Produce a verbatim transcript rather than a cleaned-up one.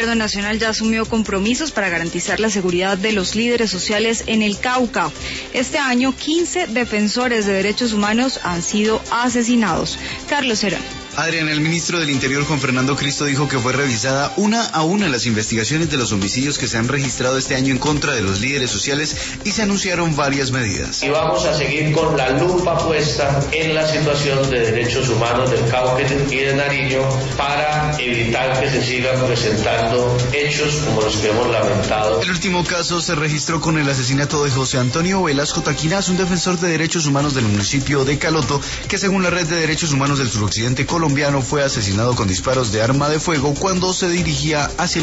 gobierno nacional ya asumió compromisos para garantizar la seguridad de los líderes sociales en el Cauca. Este año, quince defensores de derechos humanos han sido asesinados. Carlos Herón. Adrián, el ministro del Interior, Juan Fernando Cristo, dijo que fue revisada una a una las investigaciones de los homicidios que se han registrado este año en contra de los líderes sociales y se anunciaron varias medidas. Y vamos a seguir con la lupa puesta en la situación de derechos humanos del Cauca y de Nariño para evitar que se sigan presentando hechos como los que hemos lamentado. El último caso se registró con el asesinato de José Antonio Velasco Taquinaz, un defensor de derechos humanos del municipio de Caloto, que según la Red de Derechos Humanos del Suroccidente colombiano fue asesinado con disparos de arma de fuego cuando se dirigía hacia